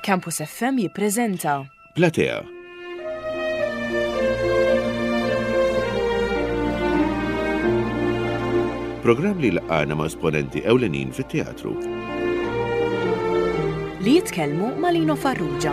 Campus FM jippreżenta Platea. Programm li laqana ma' esponenti ewlenin fit-teatru. li jitkellmu ma' Lino Farrugia.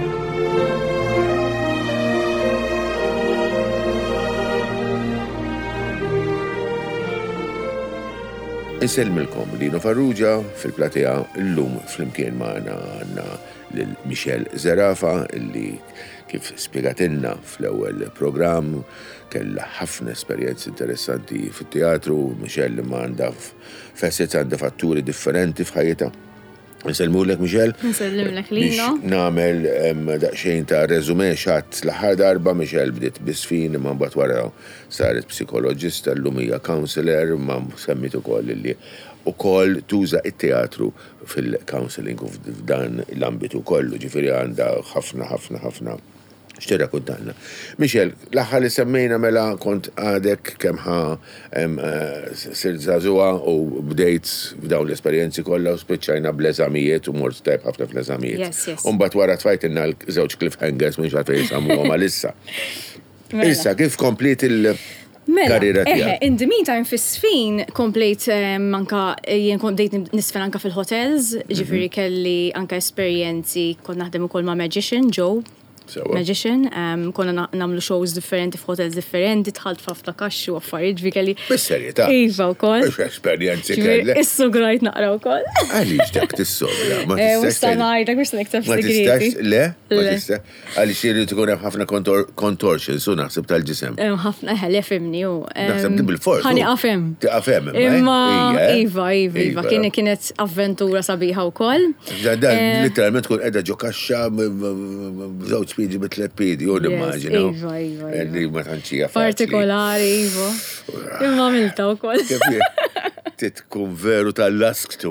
Inselmilkom Lino Farrugia fil-platea l-lum fl-imkien magħna għandna lil Michelle Zerafa illi kif spjegatilna fl-ewwel programm kellha ħafna esperjenzi interessanti fit-teatru. Michelle ma għandha facets, għandha fatturi differenti f'ħajjitha. Nselmulek, Michelle. Nselmulek, Lino. Biex nagħmel daqsxejn ta' reżumé xatt l-aħħar darba Michelle bdiet bisfin imma mbagħad wara saret psikoloġista, llum hija counselor, ma semmit ukoll li ukoll tuża it-teatru fil-counseling u f'dan l-ambitu kollu, ġifieri għandha ħafna xtera kuntanna. Michelle, l-aħħar li semmejna mela kont għadek kemm sirt żagħżugħa u bdejt f'dawn l-esperjenzi kollha u spiċċajna bl-eżamijiet u mort tajb ħafna fl-eżamijiet. Yes. U mbagħad wara tfajtilna żewġ cliffhangers minn xagħtu jisamuhom għalissa. Issa kif komplit il-karriera tiegħek? In the meantime fis-sfin komplejt anka jien bdejt nisfen anka fil-hotels, ġifieri kelli anka esperjenzi kont naħdem ukoll ma' magician Joe. Magician, konna namlu shows differenti f'hotels differenti, tħalt f'ħafna kaxxu u affarijiet ġifieri. Bis-serjetà. Iva wkoll. Biex esperjenzi kellek. Is-sugrajt naqra wkoll. Għaliex dak tissogra? Ma tistax ngħidlek biex nikteb Ma segreti. tistax, le? Ma tistax. Għaliex irid ikun hemm ħafna contortions u naħseb tal-ġisem. Ħafna ħelle fimni u. Naħseb di bil-fors. Ħani qafem. Tiqafem, Imma Iva, kienet avventura sabiħa wkoll. Dan literalment tkun qiegħda ġo kaxxa b'żewġ piedi bit-tliet piedi, u nimmaġina. Iva. Li ma tantxija Partikolari, Iva. Imma milta wkoll. Titkun veru tal-lasktu.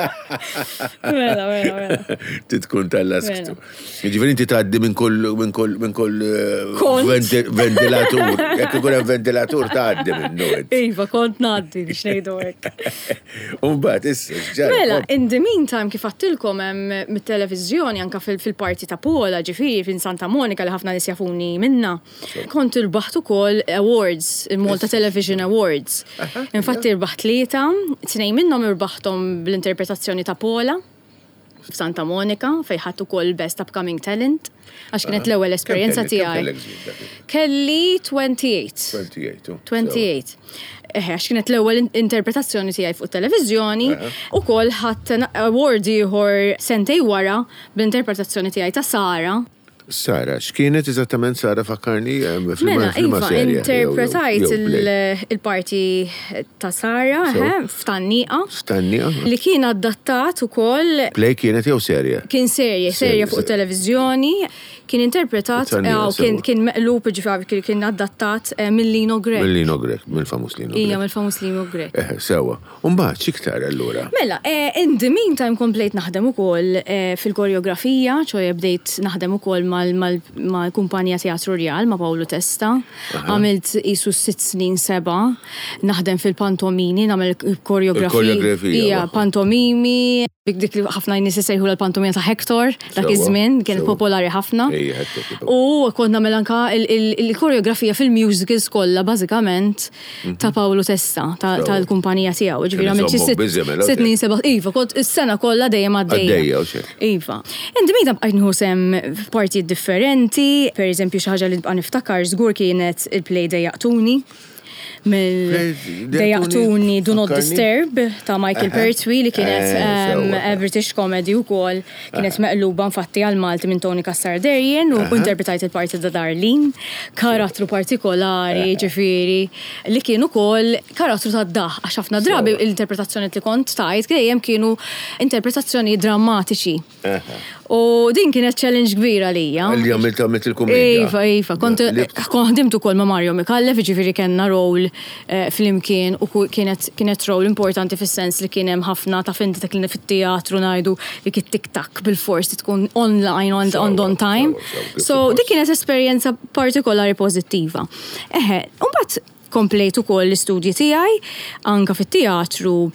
Mela. Titkun tal-lasktu. Ġifieri inti tgħaddi minn kull ventilatur. Jekk ikun hemm ventilatur tgħaddi minnu. Iva, kont ngħaddi biex ngħidu hekk. U mbagħad issa ġara. Mela, in the meantime kif għattilkom hemm mit-televiżjoni anke fil-parti ta' Pola, ġifieri fin Santa Monica li ħafna nies jafuni minna. Kont irbaħt ukoll awards, il-Malta Television Awards. Infatti irbaħt 3, 2 minnhom irbaħthom bl-interpretazzjoni ta' Pola f'Santa Monica fejn ħadd ukoll Best Upcoming Talent għax kienet l-ewwel esperjenza tiegħi. Kelli 28. Għax kienet l-ewwel interpretazzjoni tiegħi fuq televiżjoni ukoll ħadd award ieħor sentej wara bl-interpretazzjoni tiegħi ta' Sara, x'kienet eżattament Sara fakkarni Mela, Iva, interpretajt il-parti ta' Sara f'Tanniqa. Li kien adattat ukoll. Play kienet jew serje? Kien serje fuq televiżjoni. Kien interpretat, kien meqlub ġifieri kien adattat mill-Lino Grek. Mill-Lino Grek, mill-famus Lino Grek. Ija, mill-famus Lino Grek. Sewa. Mbagħad x'iktar allura? Mela, in the meantime komplejt naħdem ukoll fil-koreografija, ċoje bdejt naħdem ukoll mal-kumpanija Teatru Real ma' Paolo Testa. Għamilt isu 6 snin 7, naħdem fil-pantomini, nagħmel koreografija. Ija, pantomimi, dik li ħafna nies isejħu l-pantomima ta' Hector, dak iż-żmien kienet popolari ħafna. U konna melanka il-koreografija fil-musicals kollha bażikament ta' Paolo Testa, tal-kumpanija tiegħu. Ġifieri għamilt 6 snin 7. Iva, kont is-sena kollha dejjem għaddejja. Iva. Inti bqajt nieħu sem f'partijiet differenti, pereżempju xi ħaġa li nibqa' niftakar żgur kienet il-play Dejjaqtuni. Dejjaqtuni Do Not Disturb ta' Michael Pertwee li kienet British comedy ukoll kienet meqluba infatti għal Malti minn Tony Cassar-Derrien u interpretajt il-parti ta' Darlene, karattru partikolari ġifieri li kienu ukoll karattru ta' daħ għax ħafna drabi l-interpretazzjoni li kont tajt dejjem kienu interpretazzjoni drammatiċi. U din kienet challenge kbira lija. Li għamilt il-komedja. Iva. Kont ħdimt ukoll ma' Mario Mikallef, ġifieri kellna role fl-imkien u kienet role importanti fis-sens li kien hemm ħafna ta' finti dak li fit-teatru ngħidu li tik-tak bil-fors tkun online on time. So dik kienet esperjenza partikolari pożittiva. U mbagħad komplejt ukoll l-istudji tiegħi anke fit-teatru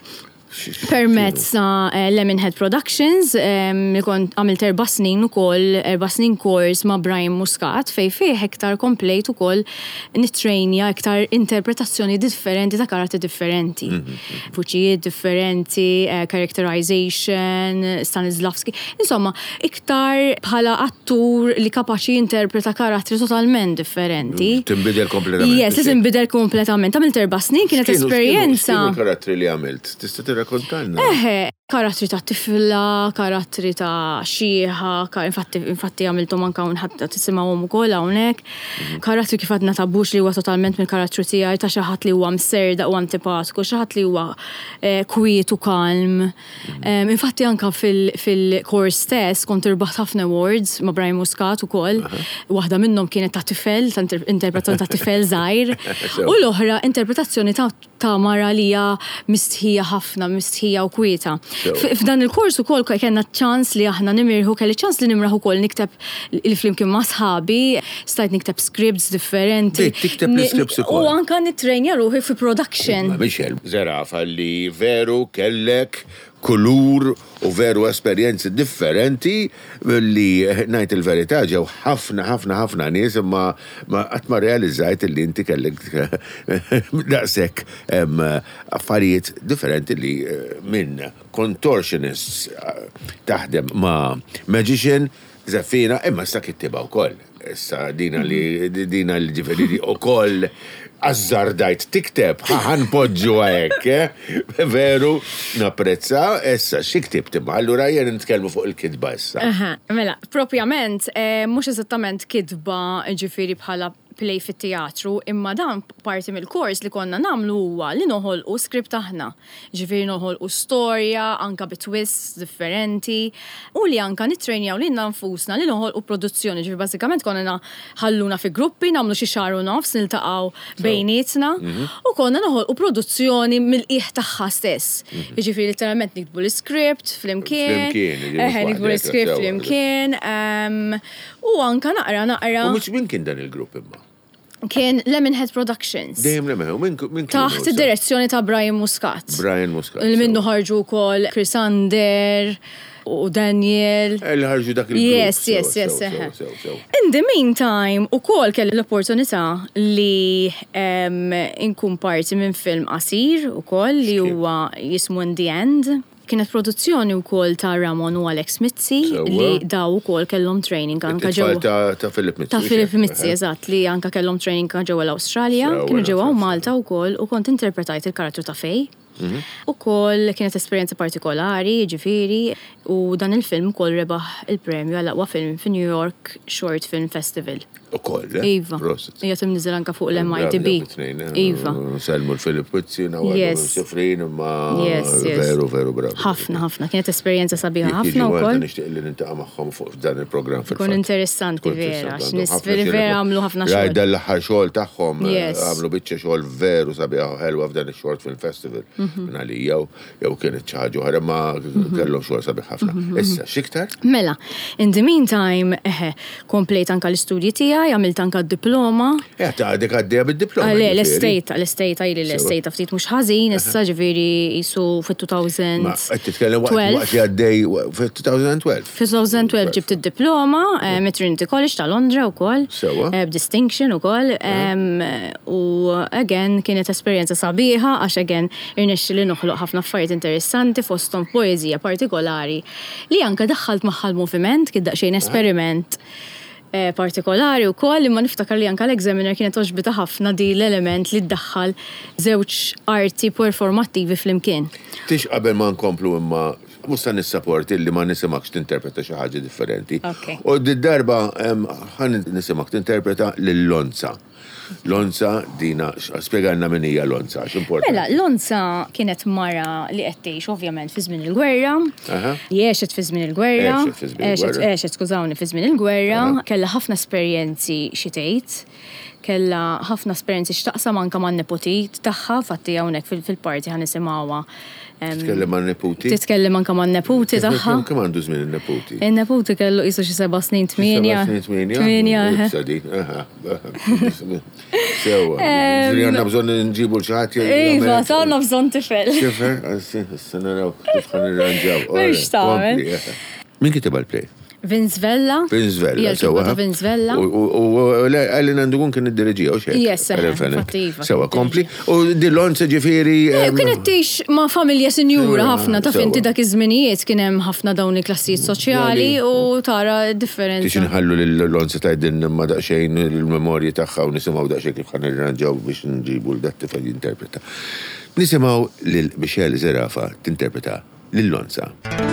Permezz Lemonhead Productions, kont għamilt 4 snin ukoll, 4 snin course ma' Brian Muscat fej fih iktar complete ukoll nittrainja iktar interpretazzjoni differenti ta' karatteri differenti. Fuċijiet differenti, characterization, Stanislavski. Insomma, iktar bħala attur li kapaċi interpreta karatteri totalment differenti. Tinbidel kompletament. Yes, li tinbidel kompletament. Għamilt 4 snin, kienet esperjenza. X'kienu karatteri li għamilt? Tista' tirrakkontalna? Karattri ta' tifla, karattri ta' xieħa, infatti għamiltom anka unħatta tisimawhom ukoll hawnhekk. Karattri kif għadna tabux li huwa totalment mill-karattru tiegħi ta' xi ħadd li huwa mserda u antipatiku, xi ħadd li huwa kwiet u kalm. Infatti anka fil-course stess kont irbaħt ħafna awards ma' Brian Muscat ukoll. Waħda minnhom kienet ta' tifel, ta' interpretazzjoni ta' tifel żgħir. U l-oħra interpretazzjoni ta' mara li hija mistħija ħafna, mistħija u kwieta. F'dan il-kors ukoll kellna ċans li aħna kelli ċans li nimraħ ukoll nikteb il-flimkien ma' sħabi, stajt nikteb scripts differenti. Tikteb l-scripts ukoll. U anka nitrenja ruħi fi production. Michel, Zerafa li veru kellek kulur u veru esperjenzi differenti li ngħid il-verità ġew ħafna nies imma qatt ma realizzajt li inti kellek daqshekk affarijiet differenti li minn contortionists taħdem ma' magician Zeffina imma sta kittiba wkoll. Issa dina li ġifieri ukoll azzardajt tikteb, ħanpoġġu għek, veru, napprezza, essa, xi ktibt imma, allura jen nitkellmu fuq il-kidba issa. Mela, propjament, mhux eżattament kidba ġifieri bħala play fit-teatru, imma dan parti mill-kors li konna namlu huwa li noħolqu skript aħna. Ġifieri noħolqu storja, anka bit-twists differenti, u li anka nittrejnjaw lilna nfusna li noħolqu produzzjoni. Ġifieri bażikament konna ħalluna fi gruppi, nagħmlu xi xahar u nofs niltaqgħu bejnietna, u konna noħolqu produzzjoni mill-qiegħ tagħha stess. Ġifieri literalment nikbu l-iskript flimkien, nikbu l-iskript flimkien, u anka naqra. U mhux min kien dan il-grupp imma? Kien Lemonhead Productions. Dejjem Lemonhead. Taħt id-direzzjoni ta' Brian Muscat. Il minnu ħarġu wkoll Chris Ander u Daniel. Ħarġu dak il-grupp. Yes. In the meantime, ukoll kelli l-opportunità li inkun parti minn film qasir ukoll li huwa jismu In the End. Kienet produzzjoni wkoll ta' Ramon u Alex Mizzi li daw ukoll kellhom training anka ġewwa ta' Philip Mizzi. Ta' Philip Mizzi, eżatt, li anka kellhom training ġewwa l-Awstralja, kienu ġewwa Malta wkoll u kont interpretajt il-karattru ta' Fej. Ukoll kienet esperjenza partikolari, ġifieri, u dan il-film ukoll rebaħ il-premju għal-aqwa film fi New York Short Film Festival. Ukoll, Iva. Jatim niżel anka fuq l-MITB. Iva. Salmu l-Philip Mizzi, nawadu sifrin, ma veru brav. Ħafna. Kienet esperjenza sabiħa ħafna ukoll. Nixtieq li nintaqa' magħhom fuq dan il-programm fil-fatt. Kun interessanti vera, vera għamlu ħafna xogħol. Rajda l-aħħar xogħol tagħhom għamlu biċċa xogħol veru sabiħa ħelwa f'dan ix-Short Film Festival. Għalija jew kienet ċaġu ħara ma kellhom xogħol sabiħ ħafna. Issa x'iktar? Mela, in the meantime, komplejt anka l-istudji tiegħi, għamilt anka d-diploma. Ta' dik għaddejja bid-diploma. L-estate għajli l-estate ftit mhux ħażin, issa ġifieri jisu fit-2000. Ma qed titkellem waqt li għaddej fit-2012. Fi-2012 ġibt id-diploma mit-Trinity College ta' Londra wkoll. B'distinction ukoll. U again kienet esperjenza sabiħa għax again irnexxi li noħloq ħafna affarijiet interessanti fosthom poeżija partikolari li anke daħħalt magħha l-moviment kien daqsxejn esperiment partikolari wkoll imma niftakar li anke l-examiner kienet oġbita ħafna di l-element li ddaħħal żewġ arti performattivi flimkien. Tix qabel ma nkomplu imma musta nissapporti li ma nisimakx tinterpreta xi ħaġa differenti. U d-darba ħan nisimak tinterpreta lil-Lonza. Lonza, dina, spiegalna min hija Lonza, x'importanti. Mela, Lonza kienet mara li qed tgħix ovvjament fi żmien il-gwerra. Jgħexet fi żmien il-gwerra. Għexet skużawni fi żmien il-gwerra. Kellha ħafna esperjenzi xi tgħid. Kellha ħafna esperjenzi x'taqsam anke man-nepotit tagħha, fatti hawnhekk fil-parti ħan nisimgħuha. Titkellem man-neputi? Titkellem anke man-neputi tagħha. Kemm għandu żmien in-neputi? In-neputi kellu qisu xi 7 snin 8. 8. Sewa. Għanna bżon nġibu l-ċaħat. Iva, għanna bżon tifel. Tifel, s-sanaraw, kif għan irranġaw. Mux taħmel. Min kitib għal-play? Vince Vella. Vince Vella, sewa. Vince Vella. U għalli nandugun kien id-dirġija, u xek? Yes, fattiva. Sewa, kompli. U dil-lonza ġifiri. Kienet tix ma' familja senjura ħafna, ta' finti dak iż-żminijiet kien hemm ħafna dawn il-klassijiet soċjali u tara differenza. Tix nħallu l-lonza ta' din ma daqxejn il-memorji tagħha u nisimgħu daqxejn kif ħan irranġaw biex nġibu l-dattifel jinterpreta. Nisimgħu lil Michelle Zerafa tinterpreta lil-lonza.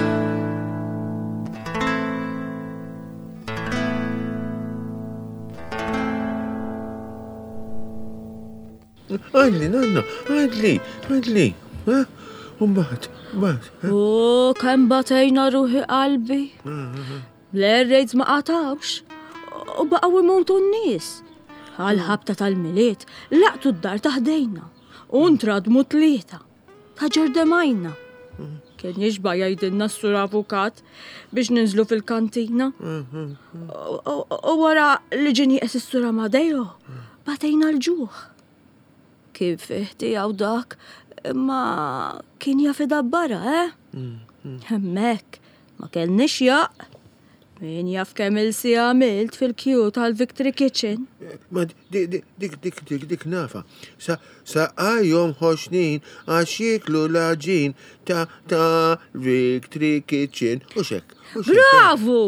Għadli, nanna, għadli, umbat. U kem batejna ruħi qalbi. L-air-raids ma qatawx. U baqaw imutu n-nis. Għal-ħabta tal-miliet, laqtu d-dar taħdejna. Untradmu tlieta. Taġerdemajna. Kien jiġba jajdinna s-sur avukat biex ninżlu fil-kantina. U wara li ġini s-sur Amadejo, batejna l-ġuħ. Kif tiegħu dak, ma kien jafida barra, Hemmek, ma kellniex jaq. Min jaf kemm il-si għamilt fil-kju tal-Victory Kitchen. Ma dik nafa. Sa għajom ħoxnin għax jiklu laġin ta' Victory Kitchen. U xek. Bravo!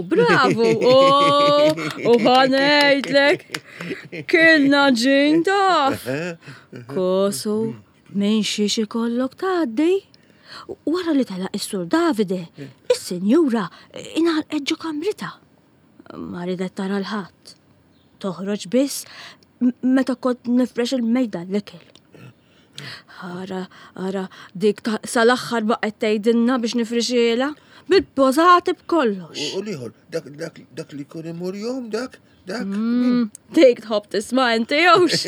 U ħanejtlek, kienna ġin taf. Kosu, minn xiex ikollok tgħaddi. Wara li tala is-sur Davide, is-sinjura inħalqet ġo kamrita. Ma ridet tara l-ħadd. Toħroġ biss meta kont nifresh il-mejda l-ikel. Ara, dik sal-aħħar baqgħet tgħidilna biex nifrixhiela bil-pożati b'kollox. U liħor, dak li kun imur jom dak? Dik tħobb tisma' inti jowx.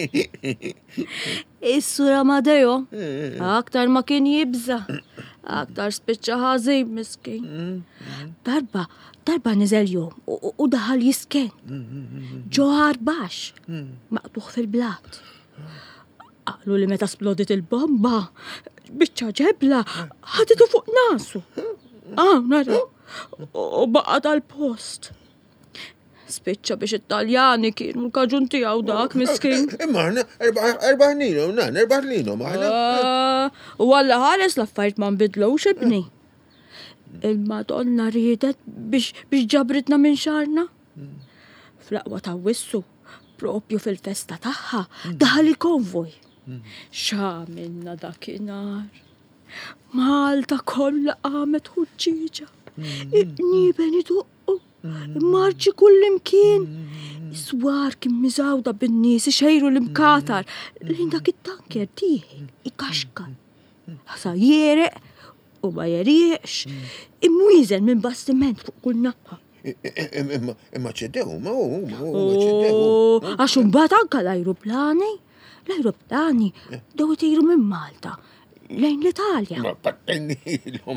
Is-sur Amadejo, aktar ma kien jibża, aktar spiċċa ħażin miskin. Darba niżel jom u daħal jisken. Ġo ħarbax, maqtuħ fil-blat. Qalu li meta splodit il-bomba, biċċa ġebla, ħaditu fuq nasu. Nara, u baqa tal-post. Spiċċa biex it-Taljani kienu l-kaġun tiegħu dak miskin. Imma aħna erbaħlinu, maħna. U għalla ħares l-affarijiet ma nbidlux ibni. Il-Madonna riedet biex ġabritna minn xarna. Fl-aqwa ta' wissu, propju fil-festa tagħha, daħal il-konvoj. X'għamilna dakinhar. Malta kollha qamet ħuġġieġa. Niben iduqqu. Marċi kullimkien. Iswar kien miżawda bin-nies ixejru l-imkatar. Lejn dak it-tanker tieħi, ikaxkal. Ħasa jereq u ma jerieqx. Imwieżel minn bastiment fuq kull naħa. Imma ċeddew, ma ċeddew. Għax imbagħad anke l-ajruplani. L-ajruplani dew itiru minn Malta lejn l-Italja. Ma patrinilhom.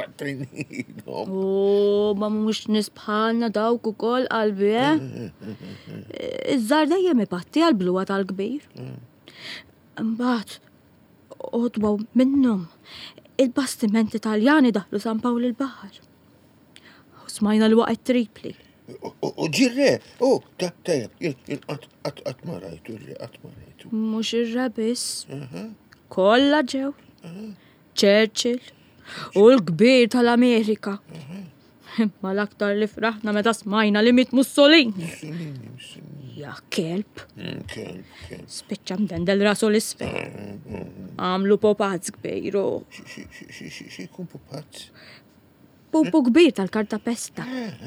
Ma mhux nisbħalna dawk ukoll qalbi, Iż-żgħar dejjem ipatti għall-bluwa tal-kbir. Imbagħad qodwaw minnhom il-bastimenti Taljani daħlu San Pawl il-Baħar. U smajna l-waqgħet Tripli. U ġirre, tajjeb, qatt ma rajtu. Mhux ir-rebis. Kollha ġew. Churchill u l-kbir tal-Amerika. Ma l-aktar li fraħna meta smajna li mit Mussolini. Ja kelb. Spiċċa mdendel rasu l-isfel. Għamlu popazz kbejru. X'ikun popazz? Pupu kbir tal-karta pesta.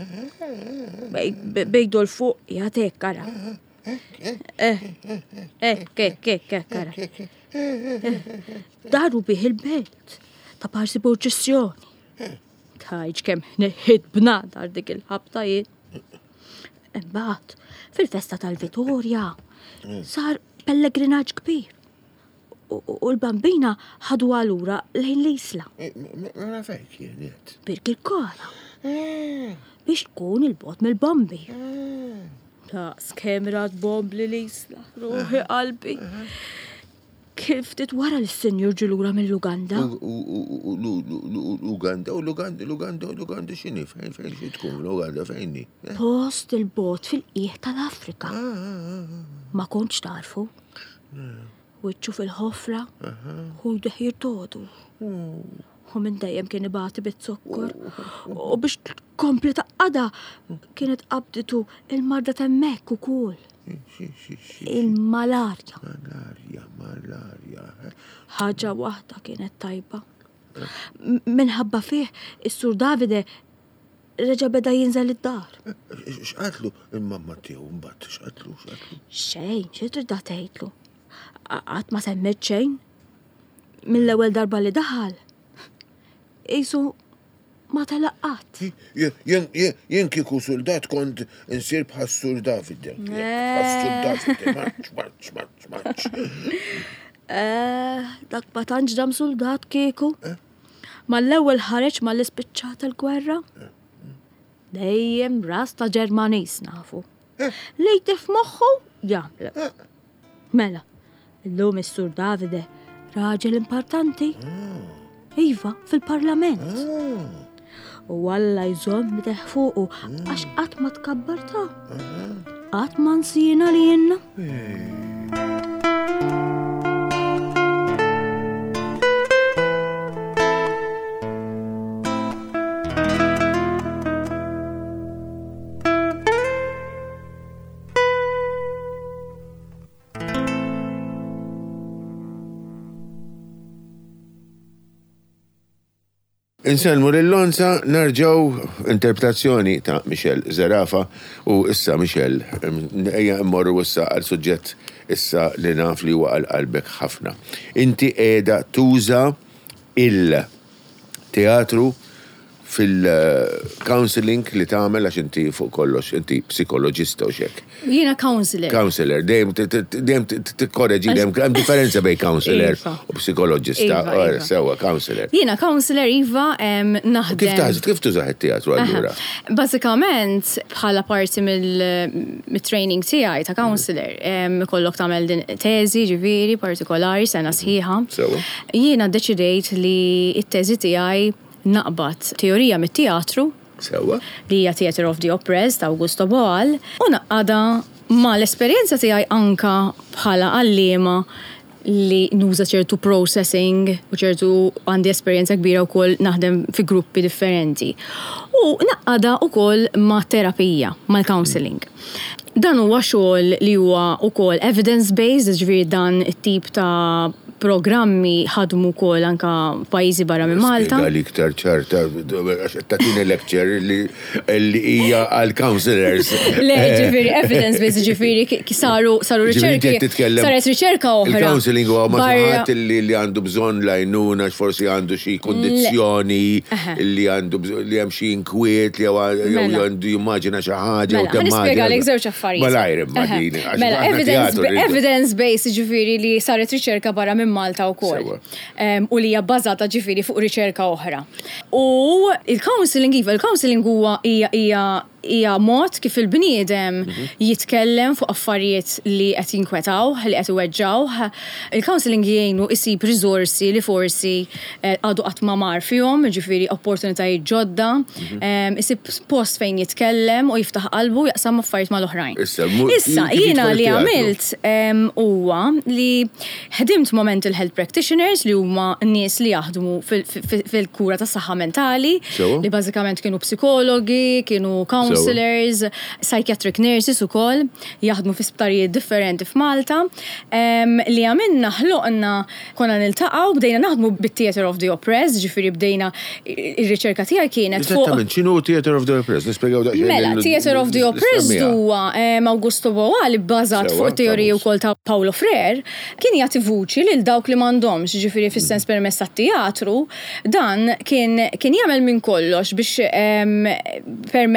Bejdu l-fuq jgħatek kara. Kara. Daru bih il-belt ta' parsi proċessjoni. Tajġ kem neħid b'nadar dik il-ħabtajiet. Imbagħad fil-festa tal-Vittoria sar pellegrinaġġ kbir. U l-bambina ħadu għalura lejn l-isla. Ma fejk jeniet. Birk il-kora. Biex tkun il-bot mill-bombi. Skemrat bombli li jisla, ruħi qalbi. Kif wara l-senjur ġilura mill-Uganda? Uganda xini, fejn xi tkun l-Uganda fejni? Post il-bot fil-qiegħ tal-Afrika. Ma kontx tarfu. Wiċċu fil-ħofra, u jdeħ jirtodu. U minn dejjem kien ibati bit-sokkor. U biex tkompli taqqada kienet qabditu il-marda temmek ukoll. Il-malarja. Malarja. Ħaġa waħda kienet tajba. Minħabba fih is-Sur Davide reġa' beda jinżel id-dar. X'qatlu il-mamma tiegħu mbagħad x'qatlu? Xejn, xi tridha tgħidlu. Qatt ma semmet xejn. Mill-ewwel darba li daħal. Qisu ma talaqqat. Jien kieku soldat kont insir bħas-Sur Davide. Bħas-Sur Davide, maċ. Dak ma tantx dam soldat kieku. Mal-ewwel ħareġ mal-ispiċċat tal-gwerra. Dejjem ras ta' Ġermaniż nafu. Lejt f'moħħu jagħmel. Mela, illum is-Sur Davide raġel importanti. Iva, fil-parlament. U Alla jżomm bdeħ fuqu għax qatt ma tkabbarta. Qatt ma nsina li jenna. Inselmu l-Lonza narġaw interpretazzjoni ta' Michel Zerafa u issa Michel, ejja immorru issa għal suġġett issa li naf li huwa għal qalbek ħafna. Inti qiegħda tuża il-teatru fil-counseling li tagħmel għax inti fuq kollox, inti psikoloġista u xek. Jiena counselor. Counselor, dejjem tikkorreġi hemm differenza bejn counselor u psikoloġista. Sewa, counselor. Jiena counselor iva naħdem. Kif tużaħ it-teatru allura? Bażikament bħala parti mill-training tiegħi ta' counselor, ikollok tagħmel din teżi ġifieri partikolari sena sħiħa. Jiena ddeċidejt li t-teżi tiegħi naqbad teorija mit-teatru li hija Theatre of the Oppressed ta' Augusto Boal u naqada ma l-esperjenza tiegħi anka bħala għalliema li nuża ċertu processing u ċertu għandi esperjenza kbira wkoll naħdem fi gruppi differenti. U naqada wkoll ma' terapija, mal-counseling. Dan huwa xogħol li huwa wkoll evidence-based, ġifieri dan it-tip ta' programmi ħadmu wkoll anka pajjiżi barra minn Malta. Spjega li iktar ċarta tatini lecture li hija għal counselors. Le, ġifieri evidence-based, ġifieri saru riċerki. Saret riċerka oħra. Il-counseling huwa ma ħadd li għandu bżonn lajnuna forsi għandu xi kondizzjoni li għandu li hemm xi inkwiet li għandu jimmaġina xi ħaġa u temma. Nispjegalek żewġ affarijiet. Malajr immaġini. Mela, evidence-based ġifieri li saret riċerka barra minn Malta wkoll. U li hija bbażata ġifieri fuq riċerka oħra. U il-counseling huwa hija mod kif il-bniedem jitkellem fuq affarijiet li qed jinkwetaw, li qed iweġġaw. Il-counseling jgħinu isib riżorsi li forsi għadu qatt ma mar fihom, ġifieri opportunitajiet ġodda, isib post fejn jitkellem u jiftaħ qalbu jaqsam affarijiet mal-oħrajn. Issa jiena li għamilt huwa li ħdimt moment il-health practitioners li huma n-nies li jaħdmu fil-kura tas-saħħa mentali, li bażikament kienu psikologi, kienu counselors, psychiatric nurses ukoll, jaħdmu fi sptarijiet differenti f'Malta. Li għamilna ħloqna konna niltaqgħu bdejna naħdmu bit-Theatre of the Oppressed, ġifieri bdejna ir-riċerka tiegħi kienet fuq. Eżattament, x'inhu Theatre of the Oppressed? Nispjegaw daqsxejn. Mela, Theatre of the Oppressed huwa Augusto Boal bbażat fuq teorija wkoll ta' Paulo Freire, kien jagħti vuċi lil dawk li m'għandhomx, ġifieri fis-sens permezz tat-teatru, dan kien jagħmel minn kollox biex permezz ta'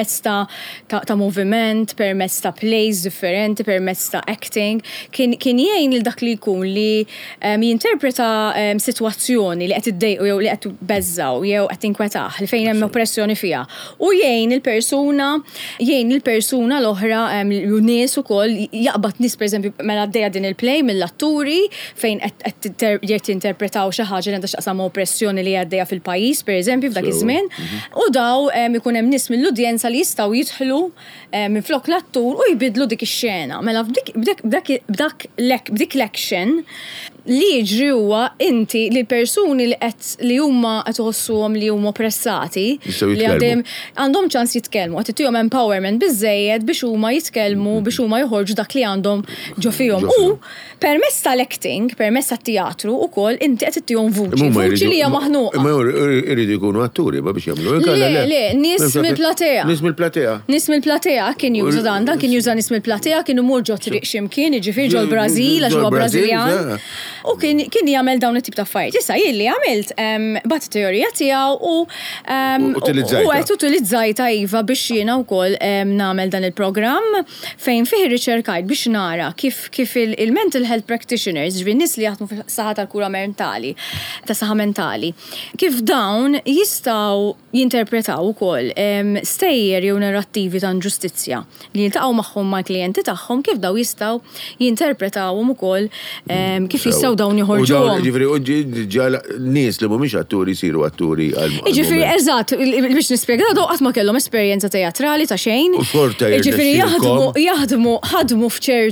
ta' moviment, permezz ta' plays differenti, permezz ta' acting, kien jgħin il dak li jkun li jinterpreta situazzjoni li qed iddejqu jew li qed beżżaw jew qed tinkwetaħ li fejn hemm oppressjoni fiha. U jgħin il-persuna l-oħra u nies ukoll jaqbad nies pereżempju mela għaddejja din il-play mill-atturi fejn qed jinterpretaw xi ħaġa li għandha x'taqsam oppressjoni li għaddejja fil-pajjiż pereżempju f'dak iż-żmien. U daw ikun hemm nies mill-udjenza li jistgħu jidħlu minflok l-attur u jbidlu dik ix-xena. Mela b'dik l-action li jiġri huwa inti li persuni li huma qed iħossuhom li huma oppressati li għandhom ċans jitkellmu, qed ittihom empowerment biżejjed biex huma jitkellmu biex huma joħorġu dak li għandhom ġo fihom. U permezz tal-acting, permezz tat-teatru wkoll inti qed ittihom vuċi li hija maħnuqa. Ma jridu jkunu atturi biex jagħmlu. Le, nies mill-platea. Nies mill-platea kien juża dan kien juża nies mill-platea kienu mur ġo triq x'imkien, jiġifieri ġo l-Brażil għax huwa Brażiljan. U kien jagħmel dawn it-tip ta' affarijiet. Issa jien li għamilt bat teorija tiegħu u qed utilizzajta iva biex jiena wkoll nagħmel dan il-programm fejn fih riċerkajt biex nara kif il-mental health practitioners, ġifieri nies li jaħdmu fis-saħħa tal-kura mentali, ta' saħħa mentali, kif dawn jistgħu jinterpretaw ukoll stejjer jew narrattivi ta' ġustizzja li jiltaqgħu magħhom mal-klijenti tagħhom kif daw jistgħu jinterpretawhom ukoll kif jistgħu dawn joħorġuhom. Ġifieri ġala nies li mhumiex atturi jsiru atturi għal. Ġifieri eżatt biex nispjega daw qatt ma kellhom esperjenza teatrali ta' xejn. Ġifieri jaħdmu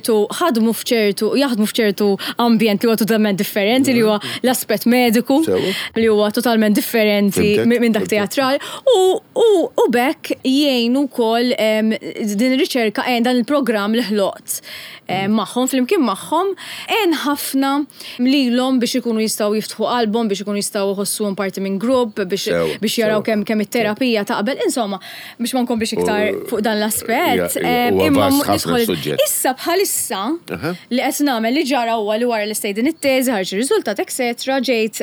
f'ċertu ambjent li huwa totalment differenti li huwa l-aspett mediku li huwa totalment differenti minn dak teatrali u bekk jgħinu wkoll din ir-riċerka dan il-programm li ħloqt magħhom flimkien magħhom ħafna lilhom biex ikunu jistgħu jiftħu qalbhom biex ikunu jistgħu jħossuhom parti minn grupp biex jaraw kemm it-terapija taqbel. Insomma, biex ma nkomplix iktar fuq dan l-aspett. Imma issa bħalissa li qed nagħmel li ġara huwa li wara li stej din it-teżi ħarġ ir-riżultat etc. ġejt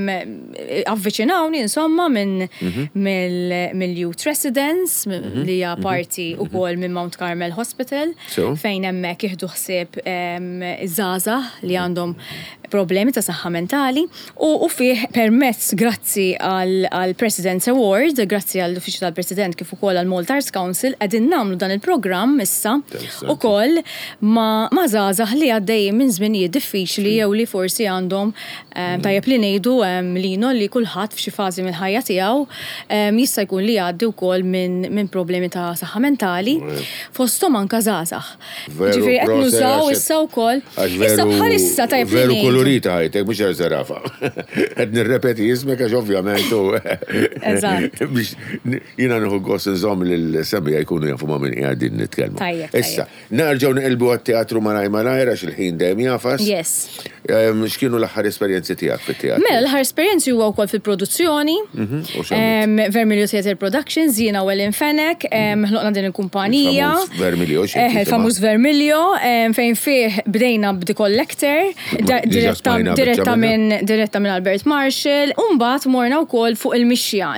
avviċinawni insomma mill-Youth Residence li hija parti wkoll minn Mount Carmel Hospital fejn hemmhekk jieħdu ħsieb iż-żgħażagħ li għandhom problemi ta' saħħa mentali u fih permezz grazzi għal President's Award, grazzi għall uffiċċju tal-President kif ukoll għal Malta Arts Council qegħdin nagħmlu dan il-programm issa ukoll ma' żgħażagħ li għaddejjin minn żminijiet diffiċli jew li forsi għandhom tajjeb li ngħidu lino li kulħadd f'xi fażi mill-ħajja tiegħu jista' jkun li jgħaddi wkoll minn problemi ta' saħħa mentali fosthom anke żgħażagħ. Ġifieri qed nużaw issa wkoll issa bħalissa tajjeb li ngħidu. Kolorita ħajtek, mux għal-zarafa. Għed nirrepeti jismek għax ovvjament biex jina nħu għos nżom l-semmija jkunu jafu ma' minn għadin nitkelmu. Issa, narġaw nqelbu għat-teatru malaj għax il-ħin dem jafas. Yes. X'kienu l-aħħar esperienzi tiegħek fit-teatru? Mela l-aħħar esperienzi huwa wkoll fil-produzzjoni. Vermilio Theatre Productions, jiena u Ellen Fenek, ħloqna din il-kumpanija. Il-famuż Vermilio, fejn fih bdejna b'The Collector, diretta minn Albert Marshall, mbagħad morna wkoll fuq il-mixja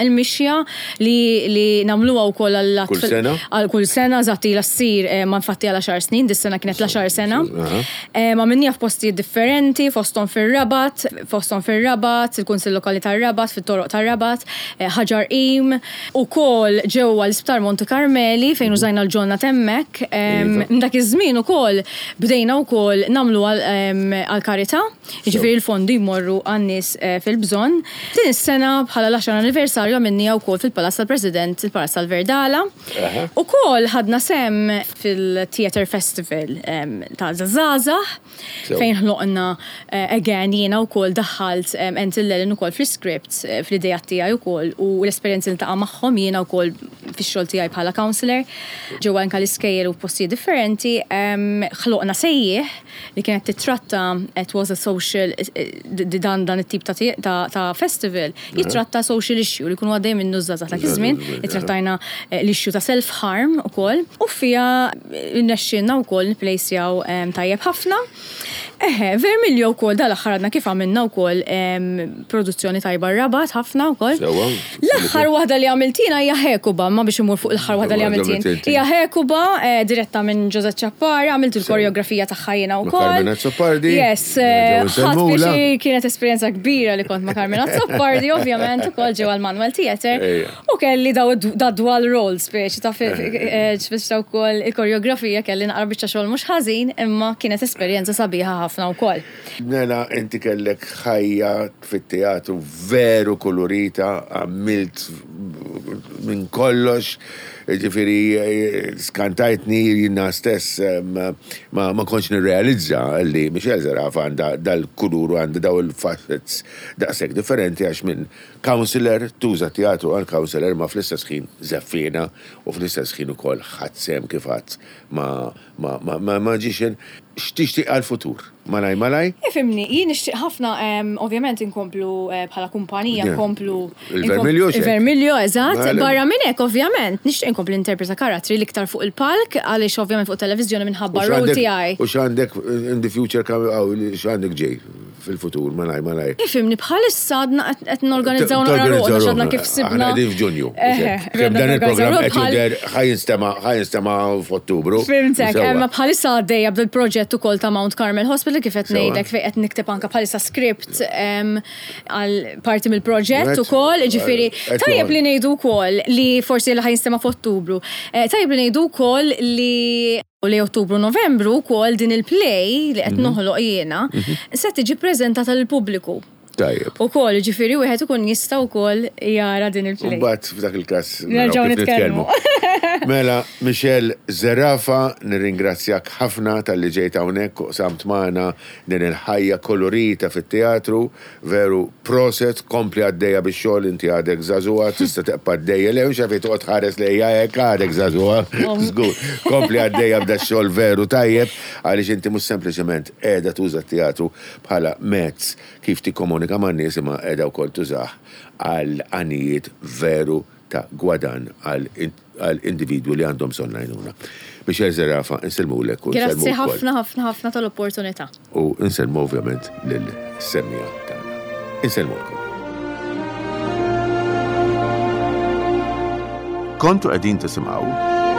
li nagħmluha wkoll għal kull sena żattila ssir ma nfatti għal 10 snin, dis-sena kienet l-10 sena. Ma minnija f'postijiet differenti, fosthom fir-Rabat, il-Kunsill Lokali tar-Rabat, fit-toroq tar-Rabat, Ħaġar Im, ukoll ġewwa l-Isptar Monte Carmeli fejn użajna l-ġonna hemmhekk. Dak iż-żmien ukoll bdejna wkoll nagħmlu għal karità, jiġifieri l-fondi jmorru għan-nies fil-bżonn. Din is-sena bħala l-10 anniversarju għamilniha wkoll fil-Palazz tal-President, il-Palazz tal-Verdala. Ukoll ħadna sem fil-Theatre Festival ta' Żgħażagħ fejn ħloqna again jiena wkoll daħħalt Entillelin ukoll fl-script fl-idejat tiegħi wkoll u l-esperjenzi li taqa' magħhom jiena wkoll fix-xogħol tiegħi bħala counselor ġewwa anke l-iskejjel u postijiet differenti ħloqna sejjieħ li kienet titratta it was a social dan it-tip ta' festival jitratta social issue li kunu għaddej minnu żgħażagħ ta' iż-żmien jittrattajna l-issue ta' self-harm ukoll u fiha nnexxinna wkoll nipplejsjaw tajjeb ħafna. Vermiljo wkoll dal-aħħar għadna kif għamilna wkoll produzzjoni tajba Rabat ħafna wkoll. L-aħħar waħda li għamiltina hija Hekuba, ma biex imur fuq l-aħħar waħda li għamiltin. Hija Hekuba diretta minn Joseph Chappari, għamilt il-koreografija tagħha jiena wkoll. Carmina Zappardi. Yes, ħadd biex kienet esperjenza kbira li kont ma' Carmina Zappardi, ovvjament ukoll ġew għal-Manuel Theater. U kelli da dual role speċi ta' biex ta' wkoll il-koreografija kelli naqra biċċa xogħol mhux ħażin, imma kienet esperjenza sabiħa ħafna wkoll. Nela, inti kellek ħajja fit-teatru veru kolorita, għamilt minn kollox, ġifiri skantajtni jina stess ma konx nirrealizza li Michelle Zerafa għanda dal-kuluru għanda daw il-facets daqsek differenti għax minn counselor tuża teatru għal counselor ma fl-istess ħin zaffina u fl-istess ħin ukoll ħadsem kif ħadd ma ġiex x'tixtieq għal-futur. Malaj? Ifimni, jien nixtieq ħafna ovvjament inkomplu bħala kumpanija nkomplu il-Vermiljo, eżatt, barra minn hekk ovvjament nixtieq inkomplu interpreta karattri l-iktar fuq il-palk għaliex ovvjament fuq televiżjoni minħabba role tiegħi. U x'għandek in the future x'għandek ġej fil-futur, malaj. Ifimni bħalissa qed norganizzaw naqra x'għadna kif sibna. Qegħdin f'Ġunju. Dan il-programm qed jidher ħajinstema' f'Ottubru. Fimtek, imma bħalissa għaddejja bil-proġett ukoll ta' Mount Carmel Hospital kif qed ngħidlek fejn qed nikteb anke bħalissa script għal parti mill-proġett ukoll, ġifieri tajjeb li ngħidu wkoll li forsi li ħajinstema' f'Ottubru. Tajjeb li ngħidu wkoll li Ottubru Novembru wkoll din il-play li qed noħloq jiena se tiġi ppreżentata lill-pubbliku. Tajjeb. Ukoll ġifieri wieħed ikun jista' wkoll jara din il-play. Mbagħad f'dak il-każ nerġgħu nitkellmu. Mela, Michelle Zerafa, nirringrazzjak ħafna tal-li ġejt hawnhekk u samt magħna din il-ħajja kolorita fit-teatru, veru proset, kompli għaddejja bix-xogħol inti għadek żagħżugħa, tista' teqpa' għaddejja lejn xafej toqgħod ħares lejja hekk għadek żagħżugħa. Żgur, kompli għaddejja b'da xogħol veru tajjeb għaliex inti mhux sempliċement qiegħda tuża t-teatru bħala mezz kif tikkomunika man-nies imma qiegħda wkoll tużah għal għanijiet veru ta' gwadan għal individwu li għandhom sonna jnuna. Michelle Zerafa, inselmulek. Grazzi ħafna tal-opportunità. U inselmu ovvjament l-semmija tagħna. Inselmulkom. Kontu qegħdin tisimgħu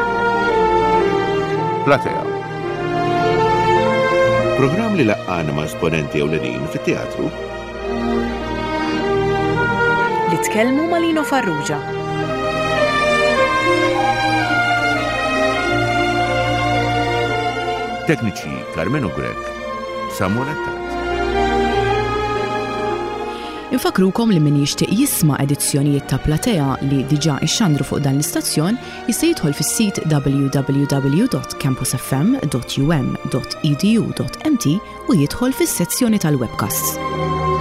Platea. Programm li laqqana ma' esponenti ewlenin fit-teatru li tkellmu ma' Lino Farrugia. Tekniċi Carmen Ugrek, Samuel Attat. Infakrukom li min jixtieq jisma' edizzjonijiet ta' Platea li diġà ixxandru fuq dan l-istazzjon jista' jidħol fis-sit www.campusfm.um.edu.mt u jidħol fis-sezzjoni tal-webcasts.